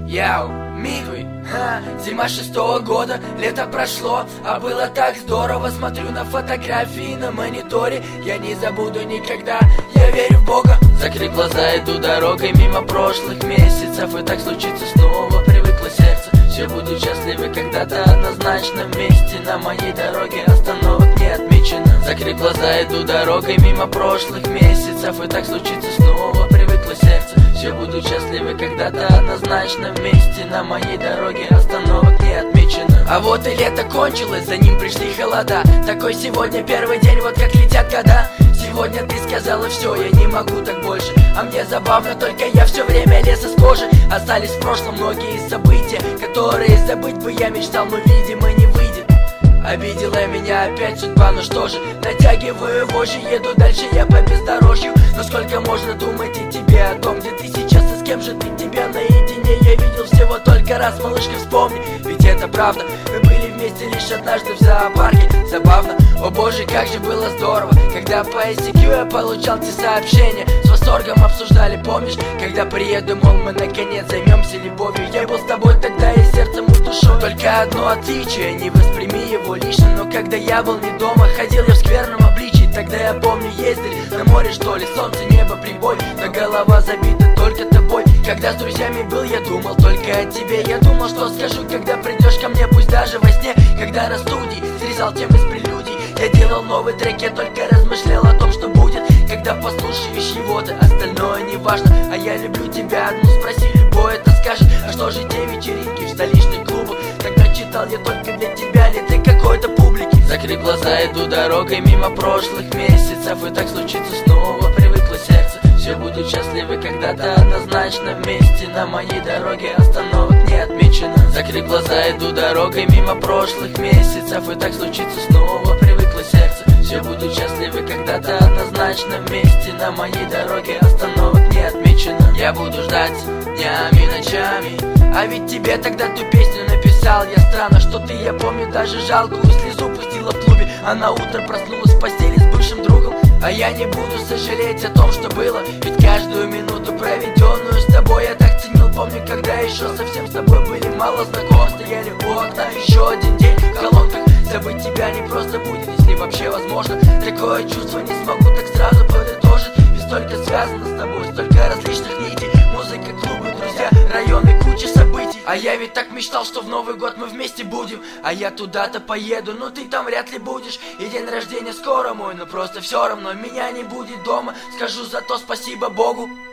Яу, Мидуй, зима 6-го года, лето прошло, а было так здорово. Смотрю на фотографии на мониторе, я не забуду никогда, я верю в Бога. Закрыв глаза, иду дорогой мимо прошлых месяцев, и так случится снова, привыкло сердце. Все будут счастливы когда-то однозначно вместе, на моей дороге остановок не отмечено. Закрыв глаза, иду дорогой мимо прошлых месяцев, и так случится снова, привыкло сердце. Все будут счастливы когда-то однозначно вместе, на моей дороге остановок не отмечено. А вот и лето кончилось, за ним пришли холода. Такой сегодня первый день, вот как летят года. Сегодня ты сказала все, я не могу так больше. А мне забавно, только я все время лез из кожи. Остались в прошлом многие события, которые забыть бы я мечтал, но видимо не выйдет. Обидела меня опять судьба, ну что же, натягиваю вожжи, еду дальше я по бездорожью. Но сколько можно думать и тебе о том, где ты сейчас и с кем же ты, тебя наедине я видел всего только раз, малышка, вспомни, ведь это правда. Мы были вместе лишь однажды в зоопарке, забавно, о боже, как же было здорово, когда по ICQ я получал те сообщения, с восторгом обсуждали, помнишь, когда приеду, мол, мы наконец займемся любовью. Я был с тобой тогда и сердцем, и душой. Только одно отличие, не восприми его лично, но когда я был не дома, ходил я в скверном обличии. Тогда я помню, ездили на море, что ли, солнце, небо, прибой, но голова забита только тобой. Когда с друзьями был, я думал только о тебе. Я думал, что скажу, когда придешь ко мне, пусть даже во сне. Когда на студии срезал темы с прелюдий, я делал новый трек, я только размышлял о том, что будет, когда послушаешь его ты, остальное не важно. А я люблю тебя одну, спроси, любой это скажет. А что же те вечеринки в столичных клубах? Тогда читал я только для тебя, не для какой-то публики. Закрыв глаза, иду дорогой мимо прошлых месяцев, и так случится снова, привыкло сердце. Все будут счастливы когда-то однозначно вместе, на моей дороге остановок не отмечено. Закрыв глаза, иду дорогой мимо прошлых месяцев, и так случится снова, привыкло сердце. Все будут счастливы когда-то однозначно вместе, на моей дороге остановок не отмечено. Я буду ждать днями, ночами, а ведь тебе тогда ту песню написал я. Странно, что ты, я помню, даже жалкую слезу пустила в клубе, а на утро проснулась в постели с бывшим другом. А я не буду сожалеть о том, что было, ведь каждую минуту, проведенную с тобой, я так ценил. Помню, когда еще совсем с тобой были мало знакомы, стояли у окна, еще один день в колонках. Забыть тебя не просто будет, если вообще возможно. Такое чувство не смогу так сразу подытожить, ведь столько связано с тобой, столько различных нитей. Музыка, клубы, друзья, районы, куча событий. А я ведь так мечтал, что в Новый год мы вместе будем. А я туда-то поеду, но ты там вряд ли будешь. И день рождения скоро мой, но просто все равно меня не будет дома. Скажу зато спасибо Богу.